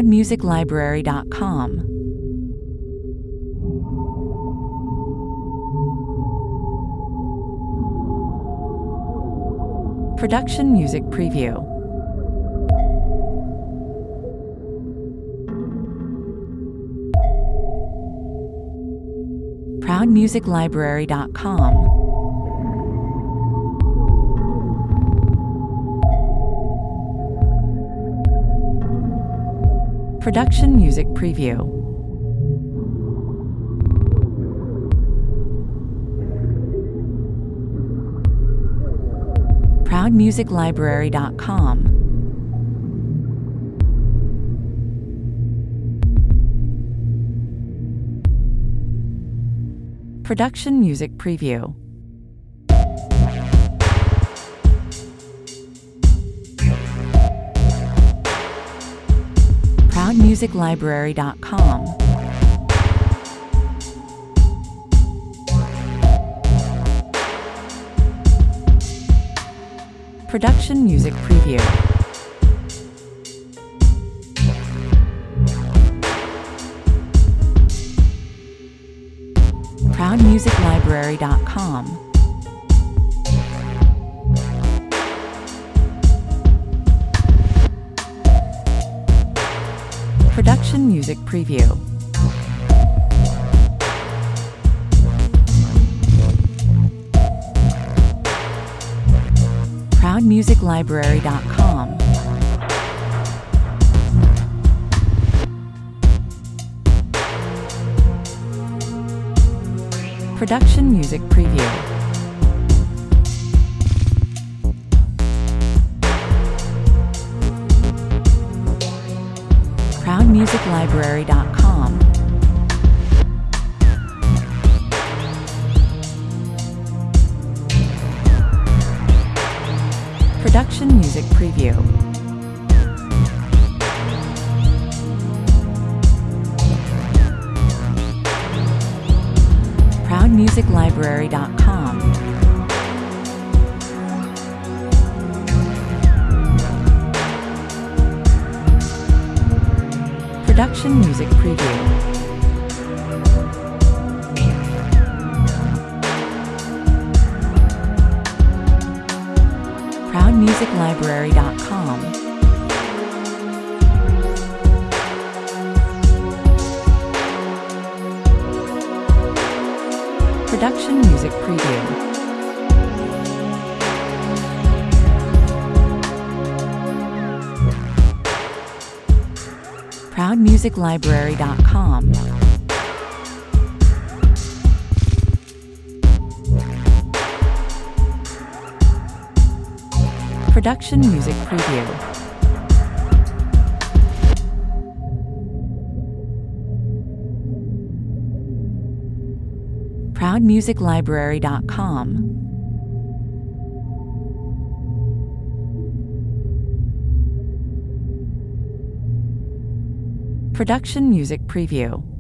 ProudMusicLibrary.com. Production Music Preview. ProudMusicLibrary.com. Production Music Preview. ProudMusicLibrary.com. Production Music Preview. ProudMusicLibrary.com. Production Music Preview. ProudMusicLibrary.com. Production Music Preview. ProudMusicLibrary.com. Production Music Preview. ProudMusicLibrary.com. Production Music Preview. ProudMusicLibrary.com. Production Music Preview. ProudMusicLibrary.com. Production Music Preview. ProudMusicLibrary.com. Production Music Preview. ProudMusicLibrary.com. Production Music Preview.